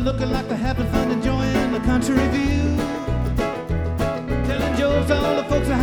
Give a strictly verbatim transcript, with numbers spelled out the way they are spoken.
looking like they're having fun, enjoying the country view. Telling jokes to all the folks that